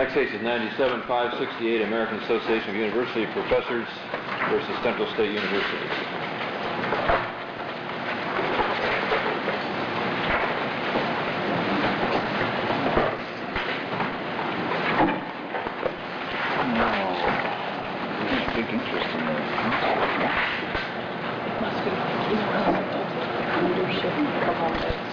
Next case is 97-568, American Association of University Professors versus Central State University. Big interest in that. Must be leadership. Come on, guys.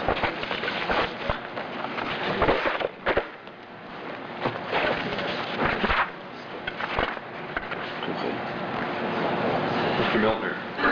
Mr. Miltner.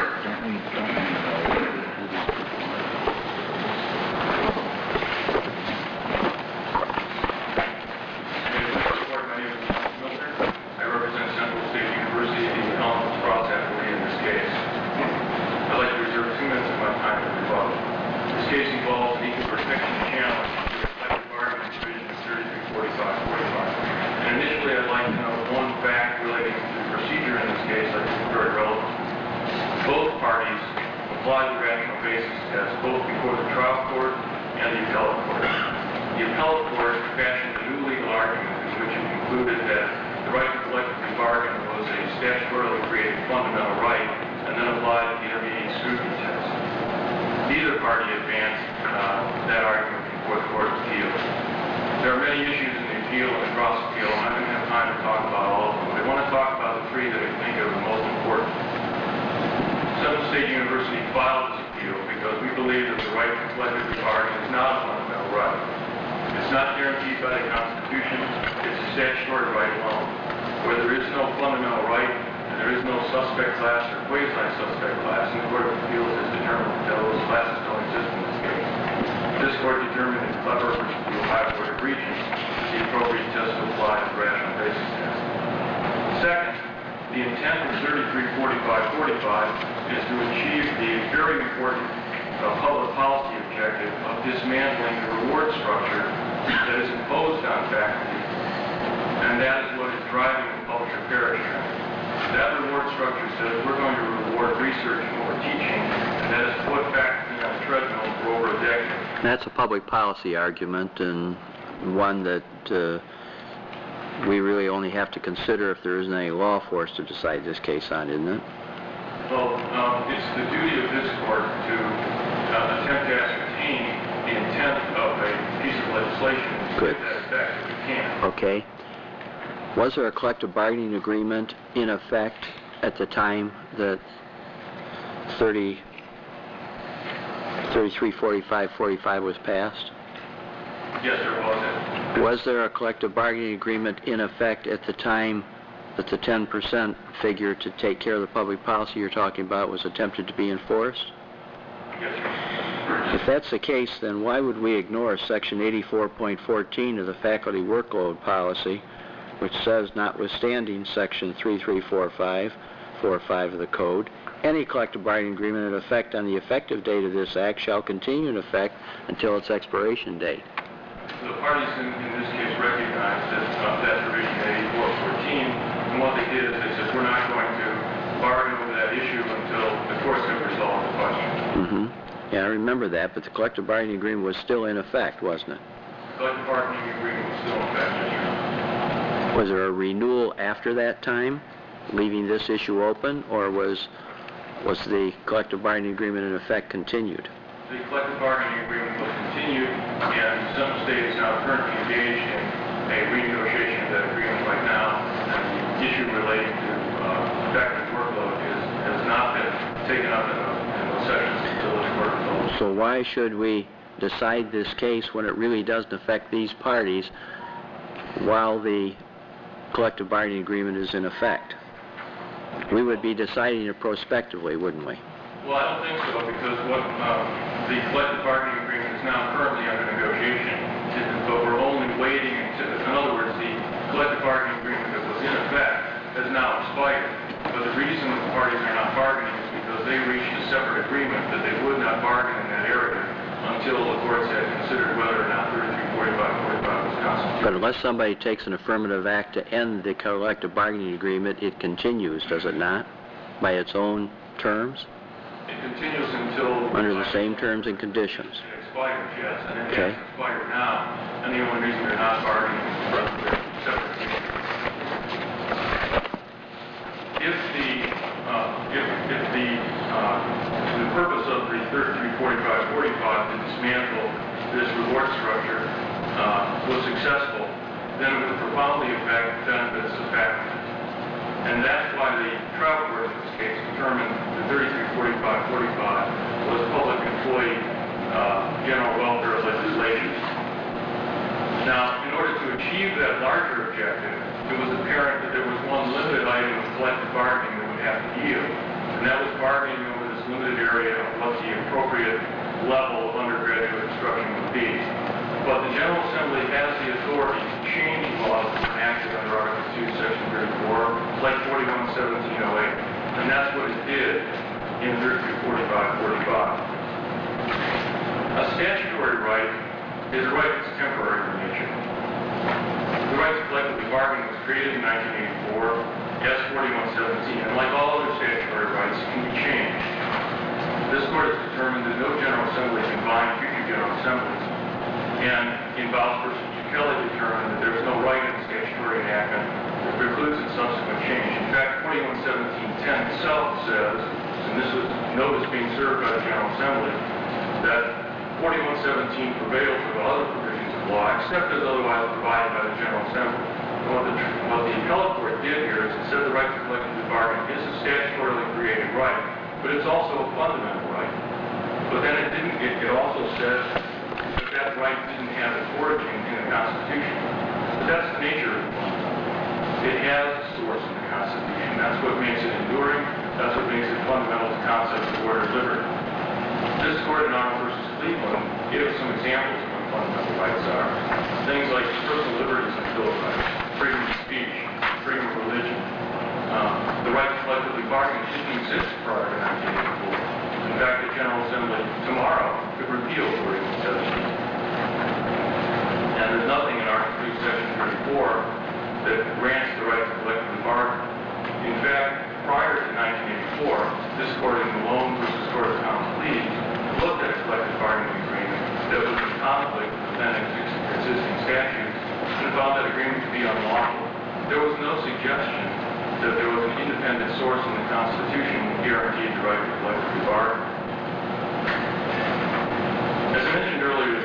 This case involves an equal protection challenge to the collective bargaining provision of 3345-45. And initially, I'd like to know one fact relating to the procedure in this case I think is very relevant. Both parties applied the rational basis test both before the trial court and the appellate court. The appellate court fashioned a new legal argument in which it concluded that the right to collectively bargain was a statutorily created fundamental right and then applied the intermediate scrutiny test. Neither party advanced that argument before the Court of Appeal. There are many issues in the appeal and the cross appeal, and I'm going to have time to talk about all of them. But I want to talk about the three that I think are the most important. Central State University filed this appeal because we believe that the right to collectively bargain is not a fundamental right. It's not guaranteed by the Constitution. It's a statutory right alone. Where there is no fundamental right, there is no suspect class or quasi-suspect class, and the Court of Appeals has determined that those classes don't exist in this case. This Court determined in Clever versus the Ohio Board of Regents that the appropriate test to apply is the rational basis test. Second, the intent of 3345-45 is to achieve the very important public policy objective of dismantling the reward structure that is imposed on faculty, and that is what is driving the publisher paradigm. That reward structure says we're going to reward research over teaching, and that has put faculty on a treadmill for over a decade. That's a public policy argument, and one that we really only have to consider if there isn't any law for us to decide this case on, isn't it? Well, it's the duty of this Court to attempt to ascertain the intent of a piece of legislation to get that effect if we can. Okay. Was there a collective bargaining agreement in effect at the time that 3345-45 was passed? Yes, there was. Was there a collective bargaining agreement in effect at the time that the 10% figure to take care of the public policy you're talking about was attempted to be enforced? Yes, sir. If that's the case, then why would we ignore Section 84.14 of the faculty workload policy, which says, notwithstanding Section 3345-45 of the Code, any collective bargaining agreement in effect on the effective date of this Act shall continue in effect until its expiration date. The parties in this case recognized that provision 84.14, and what they did is they said, we're not going to bargain over that issue until the courts have resolved the question. Mm-hmm. Yeah, I remember that, but the collective bargaining agreement was still in effect, wasn't it? The collective bargaining agreement was still in effect, yes, sir. Was there a renewal after that time, leaving this issue open, or was the collective bargaining agreement in effect continued? The collective bargaining agreement was continued, and Central State is now currently engaged in a renegotiation of that agreement right now, and the issue relating to faculty workload has not been taken up in those sessions until this Court resolves. So why should we decide this case when it really doesn't affect these parties while the collective bargaining agreement is in effect? We would be deciding it prospectively, wouldn't we? Well, I don't think so, because what the collective bargaining agreement is now currently under negotiation, but we're only waiting until, in other words, the collective bargaining agreement that was in effect has now expired. But the reason the parties are not bargaining is because they reached a separate agreement that they would not bargain in that area until the courts had considered whether or not 3345-45 was constitutional. But unless somebody takes an affirmative act to end the collective bargaining agreement, it continues, does it not, by its own terms? It continues until... Under the same terms and conditions. It expires, yes, and it Okay. has expired now, and the only reason they're not bargaining is because they're separate successful, then it would profoundly affect benefits of faculty. And that's why the trial court in this case determined that 3345-45 was public employee general welfare legislation. Now, in order to achieve that larger objective, it was apparent that there was one limited item of collective bargaining that would have to yield, and that was bargaining over this limited area of what the appropriate level of undergraduate instruction would be. But the General Assembly has the authority to change laws enacted under Article 2, Section 34, like 41-1708, and that's what it did in 3345-45. A statutory right is a right that's temporary in nature. The right to collectively bargain was created in 1984 as 41-17, and like all other statutory rights, it can be changed. This court has determined that no General Assembly can bind future General Assemblies, and in Bowles v. Kelly determined that there's no right in the statutory enactment that precludes its subsequent change. In fact, 41-1710 itself says, and this was notice being served by the General Assembly, that 41-17 prevails over other provisions of law, except as otherwise provided by the General Assembly. And what the appellate court did here is it said the right to collectively bargain is a statutorily created right, but it's also a fundamental right. But then it also says that that right didn't have its origin in the Constitution. But that's the nature of the fundamental. It has a source in the Constitution. That's what makes it enduring. That's what makes it fundamental to concepts of order and liberty. This court in Arnold v. Cleveland gave some examples of what fundamental rights are. Things like personal liberties and Bill of Rights, freedom of speech, freedom of religion. The right to collectively bargain didn't exist prior to 1984. In fact, the General Assembly tomorrow could repeal 41-17. And there's nothing in Article 3, Section 34 that grants the right to collectively bargain. In fact, prior to 1984, this court in Malone v. Court of Common Pleas looked at a collective bargaining agreement that was in conflict with then existing statutes and found that agreement to be unlawful. There was no suggestion that there was an independent source in the Constitution that guaranteed the right to collectively bargain. As I mentioned earlier,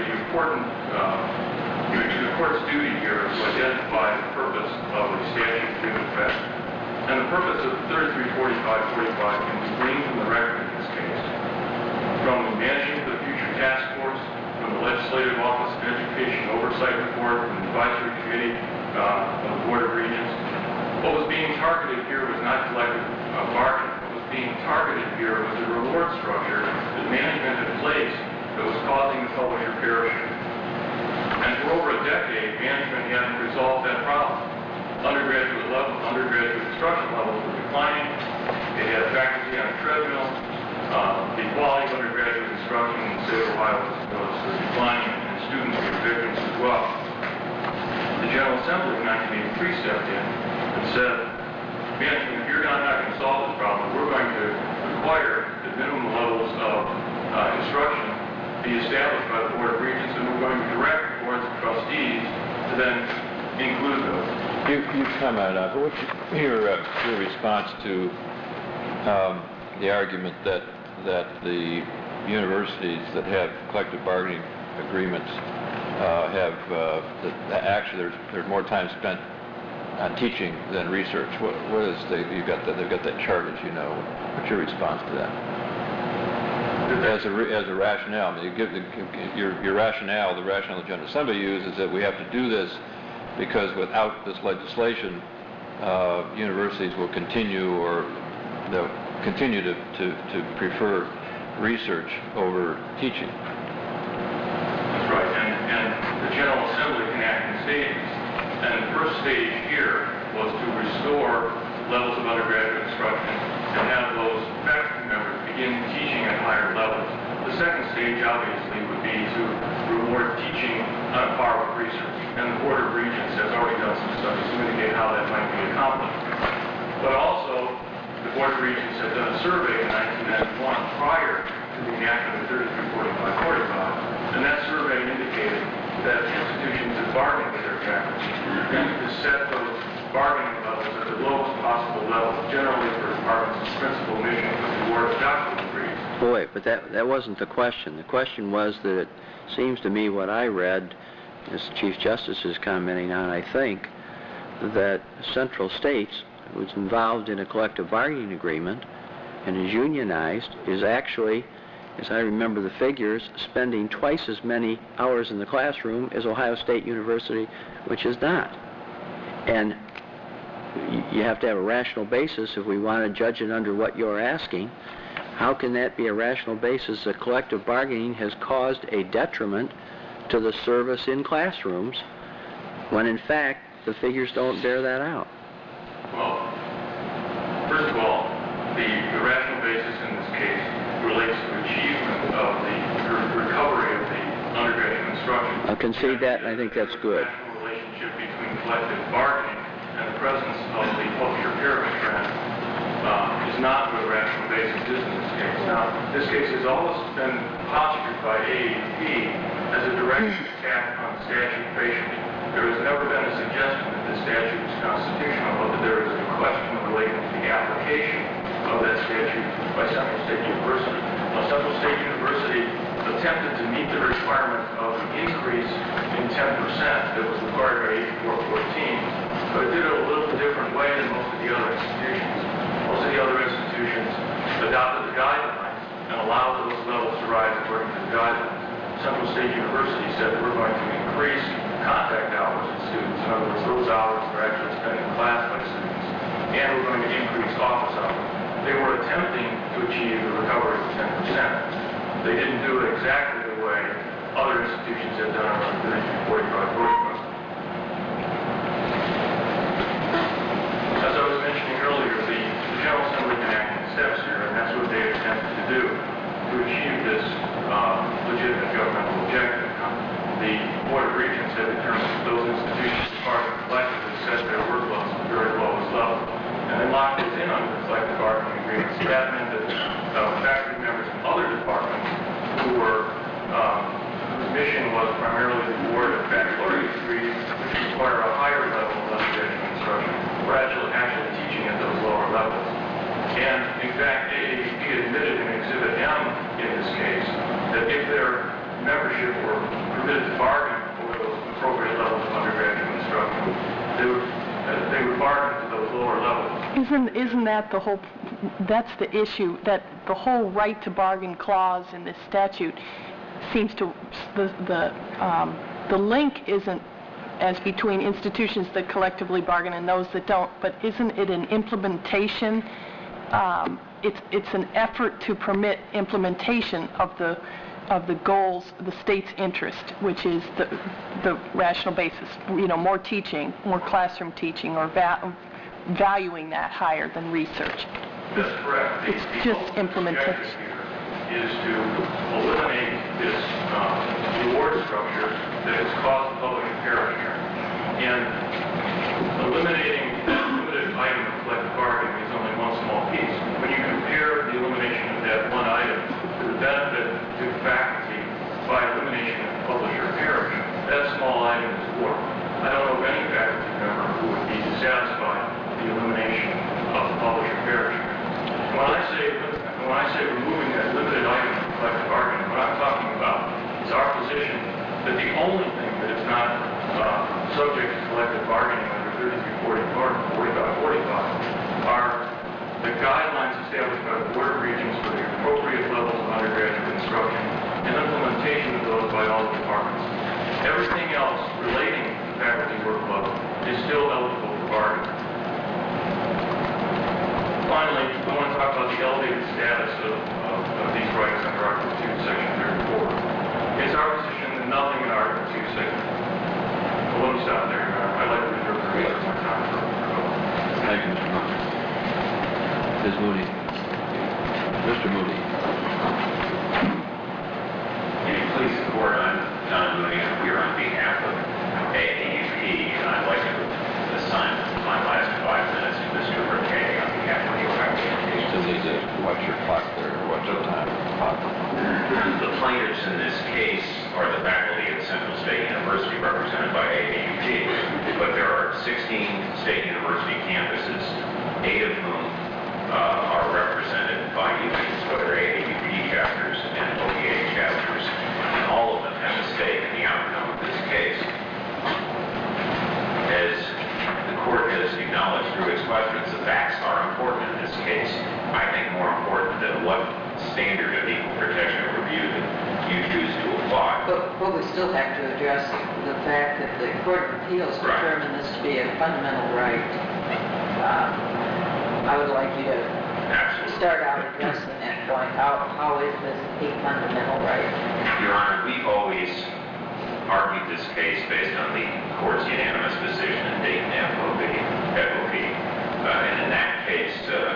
the court's duty here is to identify the purpose of the statute in effect. And the purpose of 3345-45 can be gleaned from the record in this case. From the management of the future task force, from the Legislative Office of Education Oversight Report, from the Advisory Committee of the Board of Regents, what was being targeted here was not collective bargaining. What was being targeted here was a reward structure that management had placed that was causing the publisher parachute. And for over a decade, management hadn't resolved that problem. Undergraduate instruction levels were declining. They had faculty on a treadmill. The quality of undergraduate instruction in the state of Ohio was declining, and students were victims as well. The General Assembly in 1983 stepped in and said, management, if you're not going to solve this problem, we're going to require that minimum levels of instruction be established by the Board of Regents, and we're going to direct the boards of trustees to then include those. You've commented on, but what's your response to the argument that the universities that have collective bargaining agreements actually there's more time spent on teaching than research? What is they've got that chart, as you know. What's your response to that? As a rationale, I mean, you give your rationale. The rationale the General Assembly uses is that we have to do this because without this legislation, universities will continue to prefer research over teaching. That's right, and the General Assembly can act in stages. And the first stage here was to restore levels of undergraduate instruction and have those faculty members begin teaching at higher levels. The second stage, obviously, would be to reward teaching on par with research. And the Board of Regents has already done some studies to indicate how that might be accomplished. But also, the Board of Regents had done a survey in 1991 prior to the enactment of 3345-45, and that survey indicated that institutions that bargain with their faculty need to set those bargaining levels at the lowest possible level, generally for departments' principal mission with the award of doctoral degrees. Boy, but that wasn't the question. The question was that it seems to me what I read as the Chief Justice is commenting on, I think, that Central States, who's involved in a collective bargaining agreement and is unionized, is actually, as I remember the figures, spending twice as many hours in the classroom as Ohio State University, which is not. And you have to have a rational basis if we want to judge it under what you're asking. How can that be a rational basis that collective bargaining has caused a detriment to the service in classrooms when in fact the figures don't bear that out? Well, first of all, the rational basis in this case relates to achievement of the recovery of the undergraduate instruction. I'll concede that, and I think that's good. The relationship between collective bargaining and the presence of the publisher pyramid trend is not what a rational basis is in this case. Now, this case has always been postured by AAP as a direct attack on the statute facially. There has never been a suggestion that the statute is constitutional, but that there is a question relating to the application of that statute by Central State University. Now, Central State University attempted to meet the requirement of an increase in 10% that was required by AB 414, but it did it a little different way than most of the other institutions. Most of the other institutions adopted the guidelines and allowed those levels to rise according to the guidelines. Central State University said we're going to increase contact hours of students. In other words, those hours are actually spent in class by students. And we're going to increase office hours. They were attempting to achieve the recovery of 10%. They didn't do it exactly the way other institutions have done it under 45. As I was mentioning earlier, the General Assembly enacted steps here, and that's what they attempted to do to achieve this legitimate governmental objective. The Board of Regents had determined that those institutions required to collectively set their work levels to the very lowest level, and they locked those in under the collective bargaining agreements. So that meant that faculty members in other departments whose mission was primarily the award of baccalaureate degrees, which require a higher level of undergraduate instruction, were actually teaching at those lower levels. And in fact, AAP admitted in Exhibit M in this case that if their membership were permitted to bargain for those appropriate levels of undergraduate instruction, they would bargain to those lower levels. Isn't that the whole, that's the issue, that the whole right to bargain clause in this statute seems to, the link isn't as between institutions that collectively bargain and those that don't, but isn't it an implementation? It's an effort to permit implementation of the goals, the state's interest, which is the rational basis. You know, more teaching, more classroom teaching, or valuing that higher than research. That's correct. It's just implementation. Is to eliminate this reward structure that has caused the public impairment here. And eliminating that limited item of collective bargaining is only one small piece. When you compare the elimination of that one item to the benefit to faculty by elimination of publisher peerage, that small item is dwarfed. I don't know of any faculty member who would be dissatisfied with the elimination of the publisher peerage. When I say removing that limited item of collective bargaining, what I'm talking about is our position that the only thing that is not subject to collective bargaining under 3344 and 4545 are the guidelines established by the Board of Regents for the appropriate levels of undergraduate instruction and implementation of those by all the departments. Everything else relating to faculty work level is still eligible for bargaining. Finally, I want to talk about the elevated status of these rights under Article 2, Section 34. It's our position that nothing in Article 2, Section... Well, let me stop there. I'd like to reserve the rest of my time for Thank you, Mr. Moody. Ms. Moody. Mr. Moody. Can you please support? I'm Don Moody. I'm here on behalf of AAP, and I'd like to assign my last 5 minutes to Mr. Burkay on behalf of the Ohio Education. So need to watch your clock there, or watch your time. The plaintiffs in this case are the faculty at Central State University represented by AAP, but there are 16 state university campuses, 8 of whom are represented by unions, whether Pruitt's questions, the facts are important in this case. I think more important than what standard of equal protection review that you choose to apply. But we still have to address the fact that the Court of Appeals Right. determined this to be a fundamental right. I would like you to Absolutely. start out addressing that point. How is this a fundamental right? Your Honor, we've always argued this case based on the court's unanimous decision in Dayton FOP. And in that case,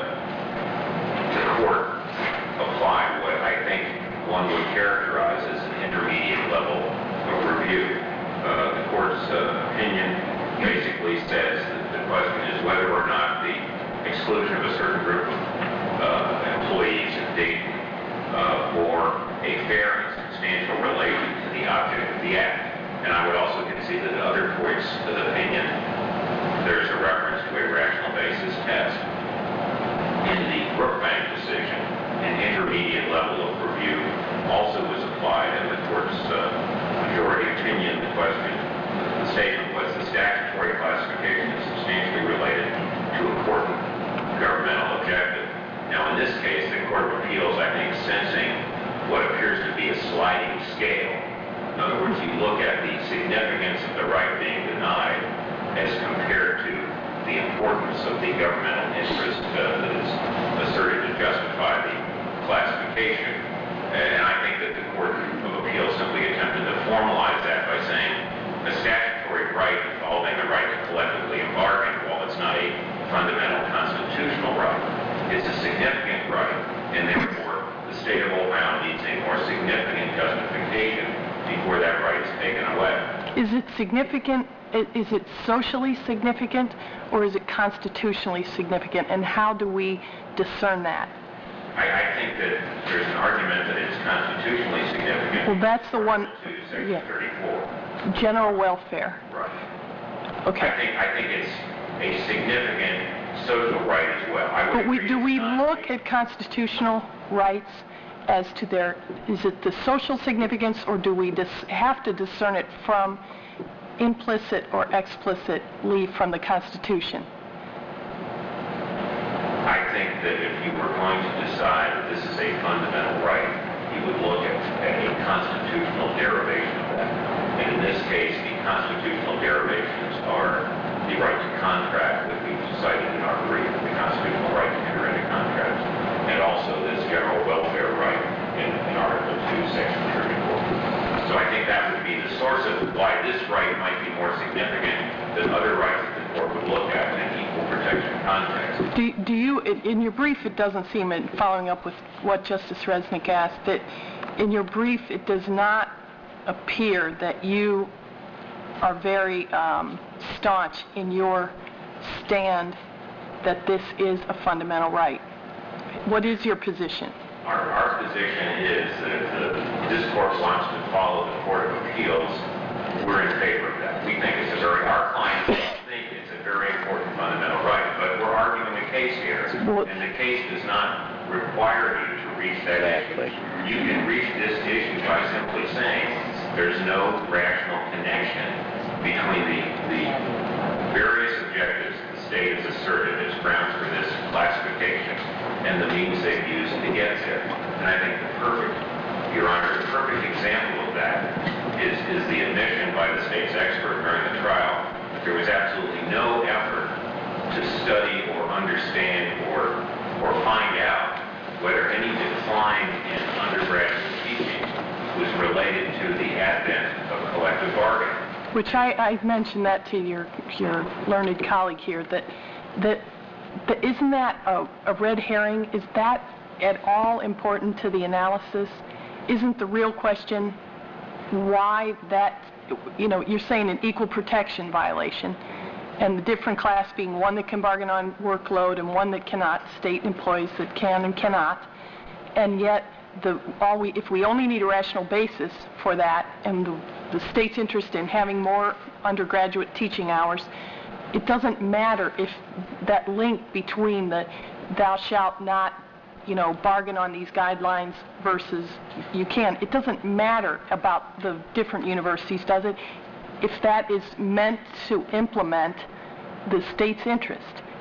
the court applied what I think one would characterize as an intermediate level of review. The court's opinion basically says that the question is whether or not the exclusion of a certain group of employees in Dayton bore a fair and substantial relation to the object of the act. And I would also concede that in other points of the opinion, there's a reference to a rational basis test. In the Brookbank decision, an intermediate level of review also was applied in the court's majority opinion. The statement was the statutory classification is substantially related to important governmental objective. Now, in this case, the Court of Appeals, I think, sensing what appears to be a sliding scale. In other words, you look at the significance of the right being denied as compared to the importance of the governmental interest that is asserted to justify the classification. And I think that the Court of Appeals simply attempted to formalize that by saying a statutory right involving the right to collectively bargain, while it's not a fundamental constitutional right, it's a significant right, and therefore the state of Ohio needs a more significant justification before that right is taken away. Is it significant, is it socially significant, or is it constitutionally significant, and how do we discern that? I think that there's an argument that it's constitutionally significant. Well, that's the one, To Section yeah. 34. General welfare. Right. Okay. I think it's a significant social right as well. I would agree Do we it's not look at constitutional rights as to their, is it the social significance, or do we have to discern it from implicit or explicitly from the Constitution? I think that if you were going to decide that this is a fundamental right, you would look at a constitutional derivation of that. And in this case, the constitutional derivations are the right to contract that we've cited in our brief, the constitutional right to enter into contracts, and also this general welfare right in Article 2, Section 34. So I think that would be the source of why this right might be more significant than other rights that the court would look at in an equal protection context. Do you, in your brief, it doesn't seem, in following up with what Justice Resnick asked, that in your brief it does not appear that you are very staunch in your stand that this is a fundamental right. What is your position? Our position is that if this court wants to follow the Court of Appeals, we're in favor of that. We think it's a very, our clients think it's a very important fundamental right, but we're arguing a case here, and the case does not require you to reach that issue. You can reach this issue by simply saying there's no rational connection between the various objectives the state has asserted as grounds for this classification and the means they've used to get there. And I think Your Honor, the perfect example of that is the admission by the state's expert during the trial that there was absolutely no effort to study or understand or find out whether any decline in undergraduate teaching was related to the advent of collective bargaining. Which I mentioned that to your learned colleague here, that isn't that a red herring? Is that at all important to the analysis? Isn't the real question why that, you're saying an equal protection violation, and the different class being one that can bargain on workload and one that cannot, state employees that can and cannot, and yet if we only need a rational basis for that and the state's interest in having more undergraduate teaching hours, it doesn't matter if that link between the thou shalt not, bargain on these guidelines versus you can. It doesn't matter about the different universities, does it? If that is meant to implement the state's interest.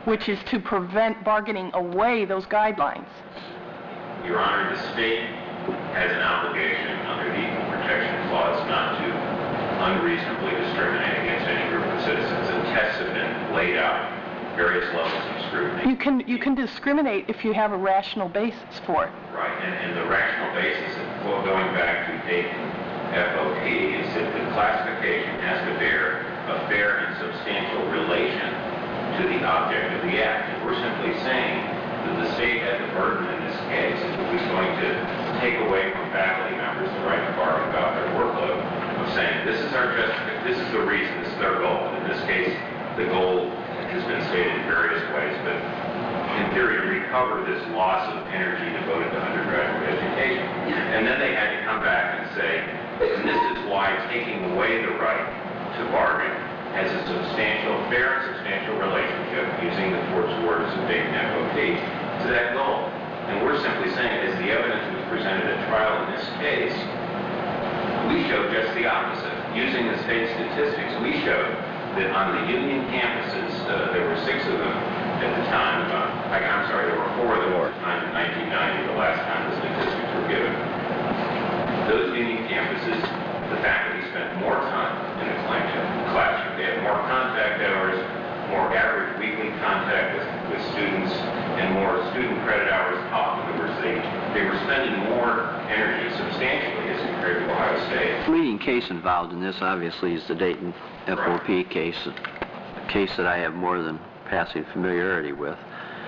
which is to prevent bargaining away those guidelines. Your Honor, the state has an obligation under the Equal Protection Clause not to unreasonably discriminate against any group of citizens, and tests have been laid out, various levels of scrutiny. You can discriminate if you have a rational basis for it. Right, and the rational basis, going back to Dayton FOP, is that the classification has to bear a fair and substantial relation to the object of the act. And we're simply saying that the state had the burden in this case, if it was going to take away from faculty members the right to bargain about their workload, of saying this is the reason, this is our goal. In this case, the goal has been stated in various ways, but in theory to recover this loss of energy devoted to undergraduate education. And then they had to come back and say, and this is why taking away the right to bargain has a fair and substantial relationship, using the court's words of Dayton FOP, to that goal. And we're simply saying, as the evidence was presented at trial in this case, we showed just the opposite. Using the state statistics, we showed that on the union campuses, there were 6 of them at the time, there were 4 of them at the time in 1990, the last time the statistics were given. Those union campuses, the faculty spent more time in the classroom. They had more contact hours, more average weekly contact with students, and more student credit hours taught. In other words, they were spending more energy substantially as compared to Ohio State. The leading case involved in this, obviously, is the Dayton FOP case, a case that I have more than passing familiarity with.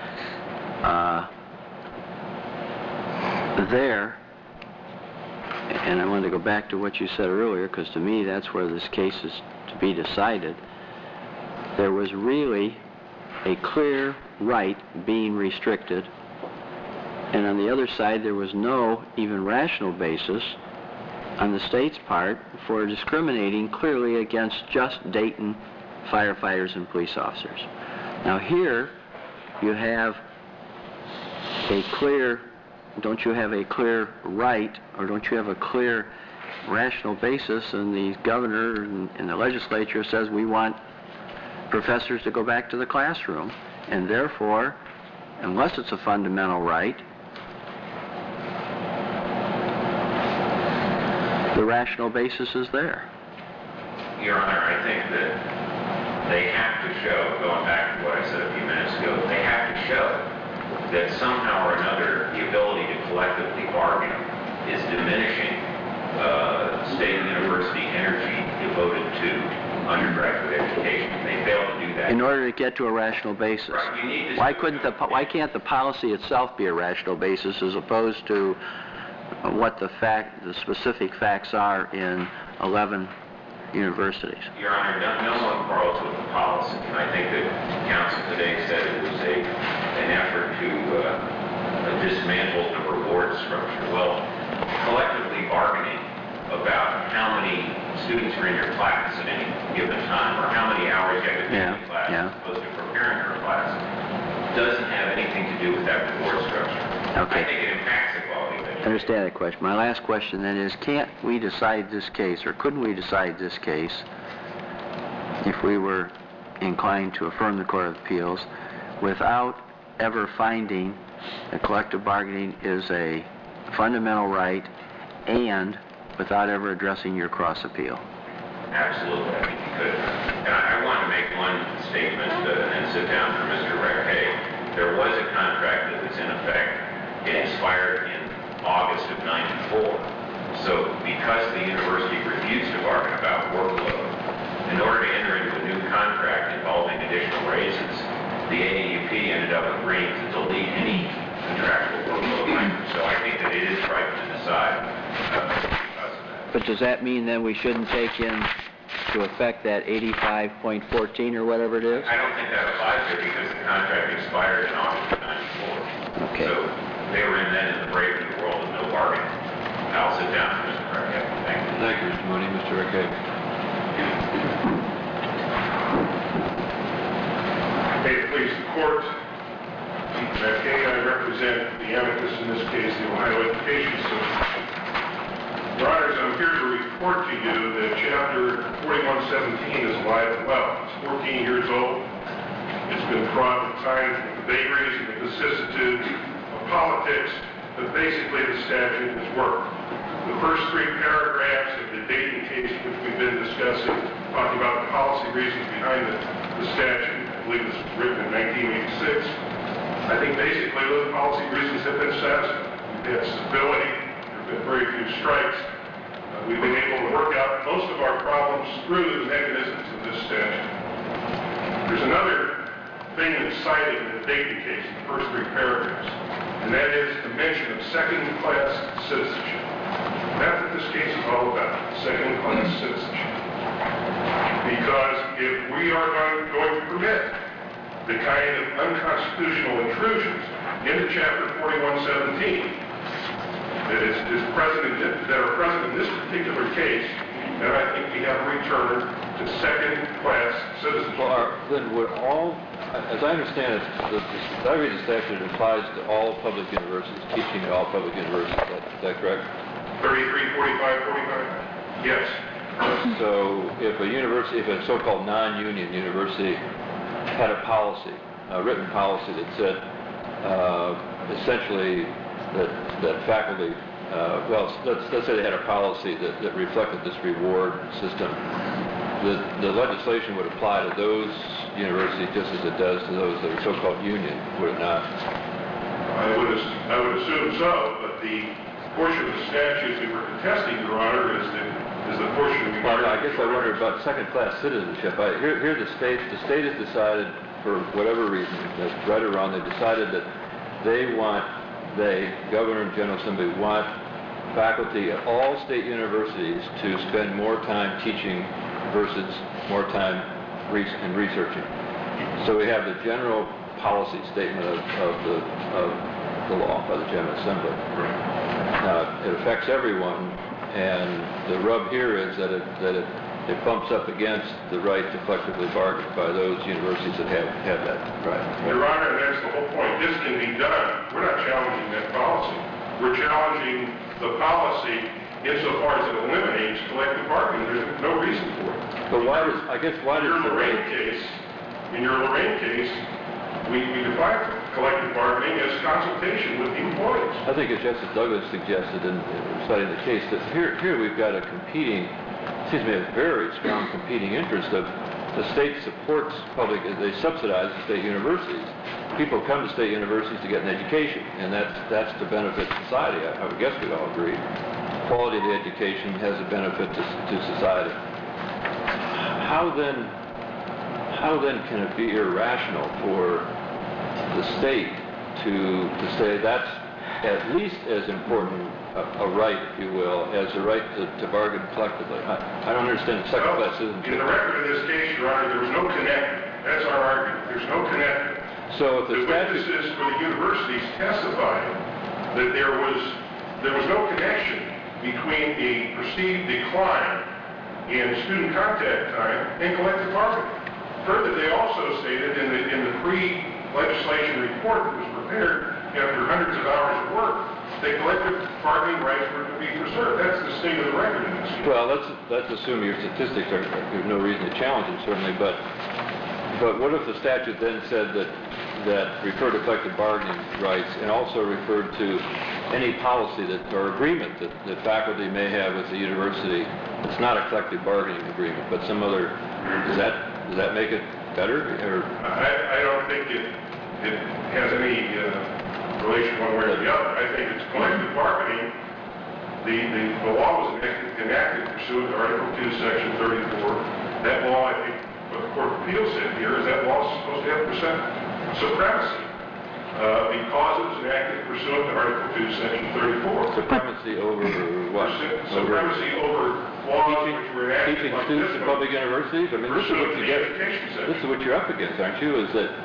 There, and I wanted to go back to what you said earlier, because to me that's where this case is to be decided. There was really a clear right being restricted, and on the other side there was no even rational basis on the state's part for discriminating clearly against just Dayton firefighters and police officers. Now here you have a clear, don't you have a clear right, or don't you have a clear rational basis, and the governor and the legislature says we want professors to go back to the classroom, and therefore, unless it's a fundamental right, the rational basis is there. Your Honor, I think that they have to show, going back to what I said a few minutes ago, they have to show that somehow or another the ability to collectively bargain is diminishing state and university energy devoted to undergraduate education. They fail to do that. In order to get to a rational basis. Right. Why can't the policy itself be a rational basis as opposed to what the specific facts are in 11 universities? Your Honor, no one quarrels with the policy. And I think that counsel today said it was an effort to dismantle the reward structure. Well, collectively bargaining about how many students are in your class at any given time, or how many hours you have to do in class, as opposed to preparing for a class, doesn't have anything to do with that reward structure. Okay. I think it impacts the quality of education. I understand that question. My last question then is, can't we decide this case, or couldn't we decide this case, if we were inclined to affirm the Court of Appeals, without ever finding that collective bargaining is a fundamental right, and without ever addressing your cross appeal? Absolutely, I think you could. And I want to make one statement and sit down for Mr. Rackay. There was a contract that was in effect. It expired in August of '94. So because the university refused to bargain about workload, in order to enter into a new contract involving additional raises, the AAUP ended up agreeing to delete any contractual workload language. So I think that it is right to decide because of that. But does that mean then we shouldn't take into effect that 85.14 or whatever it is? I don't think that applies here because the contract expired in August of '94. Okay. So they were then in the brave new world of no bargaining. I'll sit down for Mr. Rackay. Thank you. Thank you, Mr. Mooney. Mr. Rackay. May it please the court, Ethan Rackay, I represent the amicus in this case, the Ohio Education System. Your Honors, I'm here to report to you that Chapter 4117 is alive and well. It's 14 years old. It's been fraught with sometimes with the vagaries and the vicissitudes of politics, but basically the statute has worked. The first three paragraphs of the Dayton case, which we've been discussing, talking about the policy reasons behind the statute, I believe this was written in 1986. I think basically those policy reasons have been satisfied. We've had stability, there have been very few strikes. We've been able to work out most of our problems through the mechanisms of this statute. There's another thing that's cited in the Dayton case, the first three paragraphs, and that is the mention of second-class citizenship. That's what this case is all about, second-class citizenship. Because if we are going to permit the kind of unconstitutional intrusions into Chapter 4117 that are present in this particular case, then I think we have returned to second-class citizenship. Well, then would all, as I understand it, I read the statute, it applies to all public universities, teaching at all public universities. Is that correct? 33, 45, 45? Yes. So if a university, if a so-called non-union university had a policy, a written policy that said essentially that faculty, well, let's say they had a policy that reflected this reward system, the legislation would apply to those universities just as it does to those that are so-called union, would it not? I would assume so, but the portion of the statute we were contesting, Your Honor, is the portion we Well, I guess I wonder about second-class citizenship. Here the state has decided, for whatever reason, right or wrong, they decided that Governor and General Assembly want faculty at all state universities to spend more time teaching versus more time in researching. So we have the general policy statement of the law by the General Assembly. It affects everyone, and the rub here is that it bumps up against the right to collectively bargain by those universities that have that right. Your Honor, that's the whole point. This can be done. We're not challenging that policy. We're challenging the policy insofar as it eliminates collective bargaining. There's no reason for it. But In your Lorraine case, we define collective bargaining as consultation with the employees. I think as Justice Douglas suggested in citing the case, that here we've got a very strong competing interest of the state supports they subsidize the state universities. People come to state universities to get an education, and that's to benefit society. I would guess we'd all agree. Quality of the education has a benefit to society. How then can it be irrational for the state to say that's at least as important a right, if you will, as the right to bargain collectively? I don't understand the second-class citizenship. In the record of this case, Your Honor, there was no connection. That's our argument. There's no connection. So if the witnesses for the universities testified that there was no connection between a perceived decline in student contact time and collective bargaining. Further, they also stated in the pre-legislation report that was prepared after hundreds of hours of work that collective bargaining rights were to be preserved. That's the state of the record in this case. Well, let's assume your statistics are, there's no reason to challenge them, certainly, but what if the statute then said that referred to collective bargaining rights and also referred to any policy or agreement that faculty may have with the university? It's not a collective bargaining agreement, but some other, does that make it better? Or? I don't think it has any relation one way or the other. I think it's collective bargaining. The law was enacted pursuant to Article 2, Section 34. That law, I think, what the Court of Appeals said here is that law is supposed to have supremacy because it was enacted pursuant to Article 2, Section 34. Supremacy over what? Supremacy over laws which were enacted teaching like students this at public universities? I mean, this is what you're up against, aren't you? Is that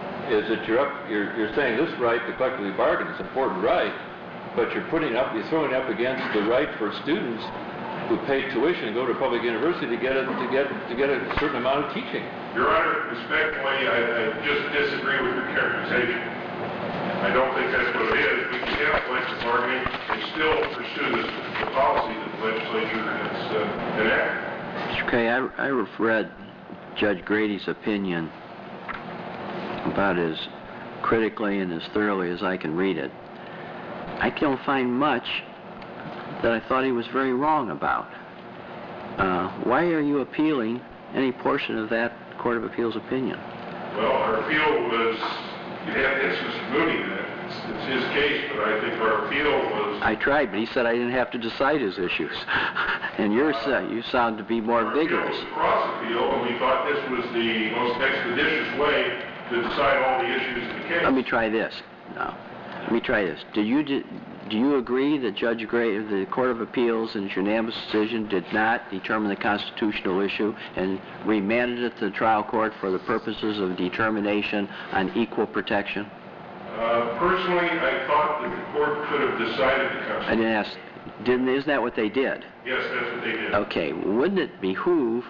you're saying this right to collectively bargain is an important right, but you're throwing up against the right for students who pay tuition and go to a public university to get a certain amount of teaching. Your Honor, respectfully, I just disagree with your characterization. I don't think that's what it is. We can have collective bargaining and still pursue the policy that the legislature has enacted. Mr. Kay, I read Judge Grady's opinion about as critically and as thoroughly as I can read it, I don't find much that I thought he was very wrong about. Why are you appealing any portion of that Court of Appeals opinion? Well, our appeal was, you'd have to ask Mr. Mooney that. It's his case, but I think our appeal was... I tried, but he said I didn't have to decide his issues. And you sound to be more vigorous. Our appeal was a cross appeal, and we thought this was the most expeditious way to decide all the issues in the case. Let me try this. No. Let me try this. Do you agree that Judge Gray of the Court of Appeals in his unanimous decision did not determine the constitutional issue and remanded it to the trial court for the purposes of determination on equal protection? Personally, I thought that the court could have decided the constitution. I didn't ask. Isn't that what they did? Yes, that's what they did. Okay. Wouldn't it behoove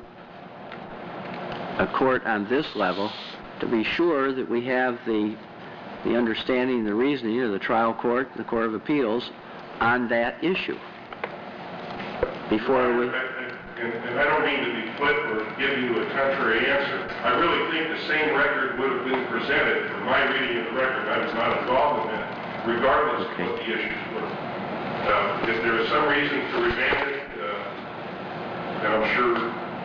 a court on this level to be sure that we have the understanding, the reasoning of the trial court, the Court of Appeals, on that issue? Before we... And I don't mean to be flip or give you a contrary answer. I really think the same record would have been presented. From my reading of the record, I was not involved in that, regardless of what the issues were. If there is some reason to remand it, then I'm sure...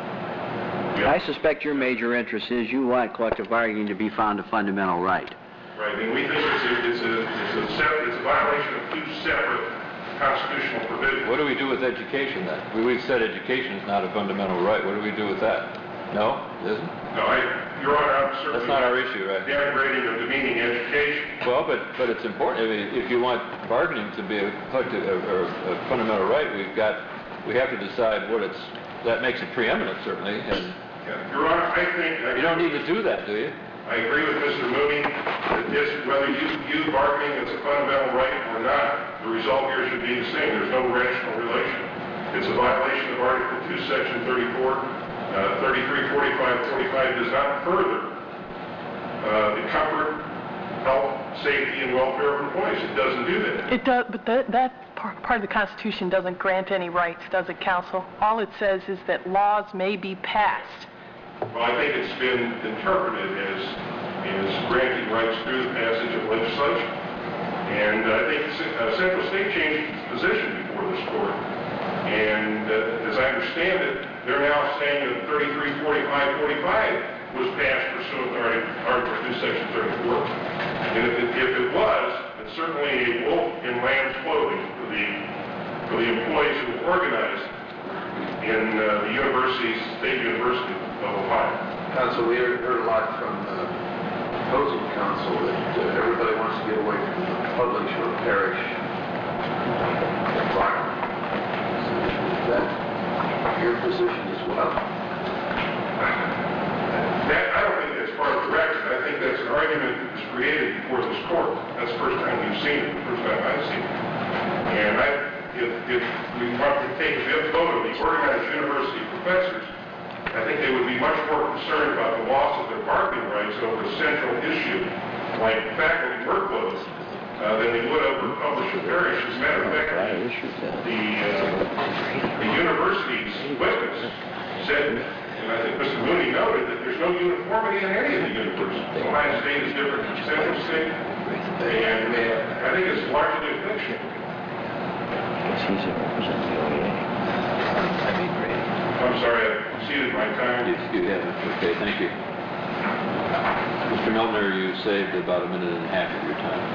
I suspect your major interest is you want collective bargaining to be found a fundamental right. Right, and we think it's a violation of two separate constitutional provisions. What do we do with education then? We said education is not a fundamental right. What do we do with that? No? It isn't? No, Your Honor, I'm certainly... That's not our issue, right? Denigrating or demeaning education. Well, but it's important. I mean, if you want bargaining to be a fundamental right, we have to decide what that makes it preeminent, certainly. And Your Honor, I think... you don't need to do that, do you? I agree with Mr. Mooney that whether you view bargaining as a fundamental right or not, the result here should be the same. There's no rational relation. It's a violation of Article 2, Section 34. 33, 45, 45 does not further the comfort, health, safety, and welfare of employees. It doesn't do that. It does, but that part of the Constitution doesn't grant any rights, does it, counsel? All it says is that laws may be passed. Well, I think it's been interpreted as granting rights through the passage of legislation. And I think Central State changed its position before this court. And as I understand it, they're now saying that 33, 45, 45 was passed pursuant to Article 2, Section 34. And if it was, it's certainly a wolf in lamb's clothing for the employees who organized in the State University of Ohio. Counsel, we heard a lot from the opposing counsel that everybody wants to get away from the public or parish environment. Is that your position as well? I don't think that's part of the record. I think that's an argument that was created before this court. That's the first time you've seen it, the first time I've seen it. And if we want to take a vote of the organized university professors, I think they would be much more concerned about the loss of their bargaining rights over a central issue like faculty workloads than they would over published parish. As a matter of fact, the university's witness said, and I think Mr. Mooney noted, that there's no uniformity in any of the universities. Ohio State is different from Central State, and I think it's largely a fiction. He's a representative of the OEA. I'm sorry, I exceeded my time. You have it. Okay, thank you. Mr. Milner, you saved about a minute and a half of your time.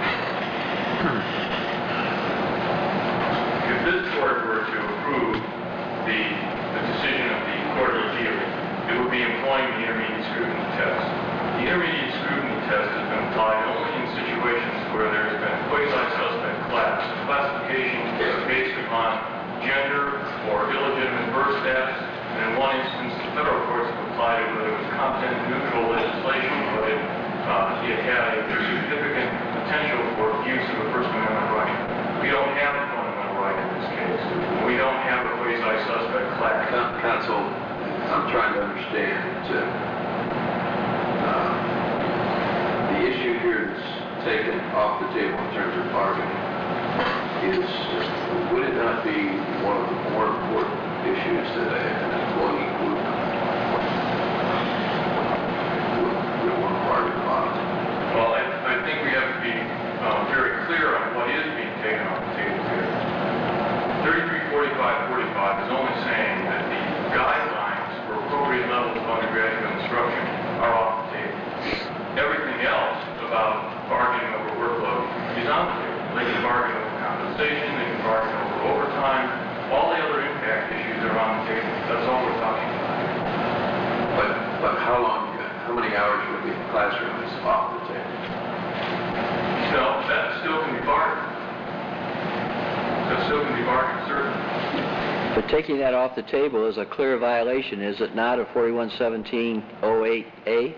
If this court were to approve the decision of the Court of Appeal, it would be employing the intermediate scrutiny test. The intermediate scrutiny test has been applied only in situations where there has been quasi-suspect classification based upon gender or illegitimate birth status, and in one instance the federal courts have applied it where there was content-neutral legislation, but it had a significant potential for abuse of a First Amendment right. We don't have a fundamental right in this case. We don't have a quasi-suspect class. Counsel, I'm trying to understand the issue here that's taken off the table in terms of bargaining is, would it not be one of the more important issues that an employee would want to bargain about the classroom is off the table. No, that still can be bargained. That still can be bargained, certainly. But taking that off the table is a clear violation, is it not, of 4117-08A?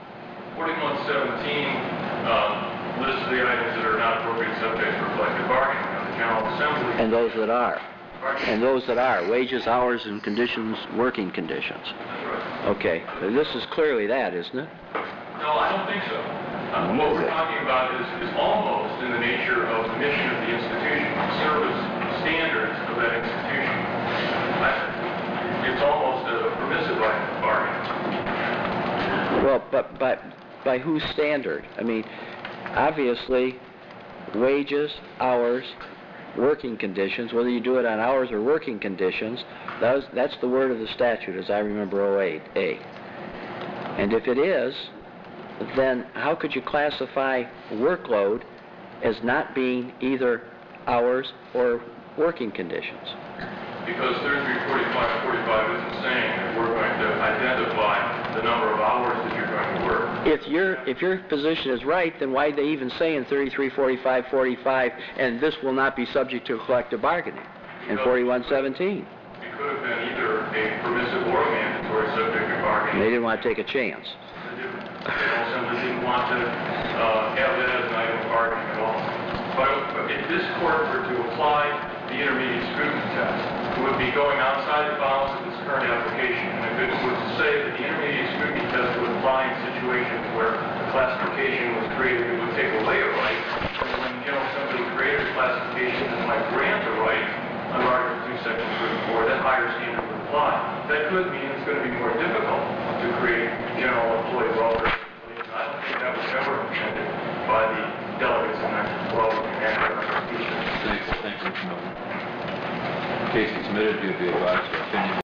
4117 lists the items that are not appropriate subjects for collective bargaining of the General Assembly. And those that are. Pardon? And those that are, wages, hours, and conditions, working conditions. That's right. Okay, this is clearly that, isn't it? No, I don't think so. What we're talking about is almost in the nature of the mission of the institution, service standards of that institution. It's almost a permissive bargain. Well, but by whose standard? I mean, obviously, wages, hours, working conditions, whether you do it on hours or working conditions, that's the word of the statute, as I remember 08A. And if it is, then how could you classify workload as not being either hours or working conditions? Because 3345 isn't saying that we're going to identify the number of hours that you're going to work. If your position is right, then why they even say in 3345, and this will not be subject to collective bargaining in 4117? It could have been either a permissive or a mandatory subject to bargaining. They didn't want to take a chance. They also didn't want to have that as an item of bargaining at all. But if this court were to apply the intermediate scrutiny test, it would be going outside the bounds of this current application. And if it was to say that the intermediate scrutiny test would apply in situations where the classification was created, it would take away a right, and when the General Assembly created a classification that might grant a right under Article 2, Section 34, that higher standard would apply. That could mean it's going to be more difficult to create general employee welfare. I don't think that was ever intended by the delegates in 1912 in the Act of Constitution. Thank you. Case is submitted, you'll be advised of opinion.